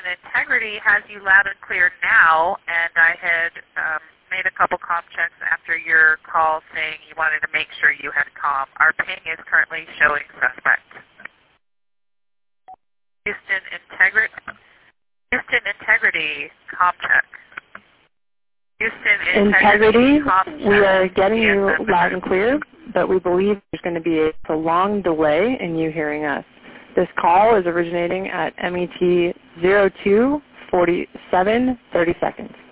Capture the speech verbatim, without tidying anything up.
Integrity has you loud and clear now, and I had um, made a couple comm checks after your call saying you wanted to make sure you had comm. Our ping is currently showing suspect. Houston Integrity, Houston Integrity, comm check. Houston Integrity, Integrity we are getting you loud and clear, but we believe there's going to be a prolonged delay in you hearing us. This call is originating at M E T zero two forty-seven thirty seconds.